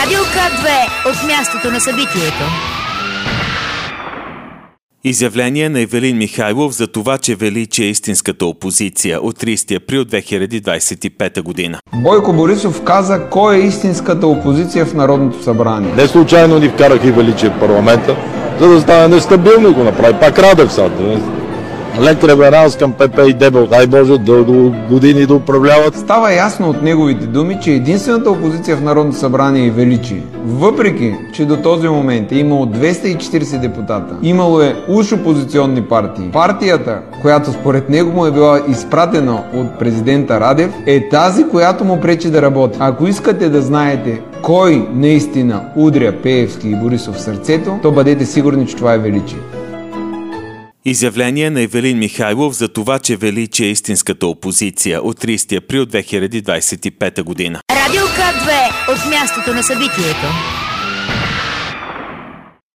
Радио К2 от мястото на събитието. Изявление на Ивелин Михайлов за това, че вели, че е истинската опозиция от 30 април 2025 година. Бойко Борисов каза кой е истинската опозиция в Народното събрание. Не случайно ни вкараха и Величие в парламента, за да стане нестабилно и го направи пак Радев сад. Лек Реберанскам, ПП и Дебел, дай Боже, дълго години да управляват. Става ясно от неговите думи, че единствената опозиция в Народното събрание е Величие. Въпреки, че до този момент е имало 240 депутата, имало е уж опозиционни партии. Партията, която според него му е била изпратена от президента Радев, е тази, която му пречи да работи. Ако искате да знаете кой наистина удря Пеевски и Борисов в сърцето, то бъдете сигурни, че това е Величие. Изявление на Ивелин Михайлов за това, че вели, че е истинската опозиция от 30 април 2025 година. Радио К2 от мястото на събитието.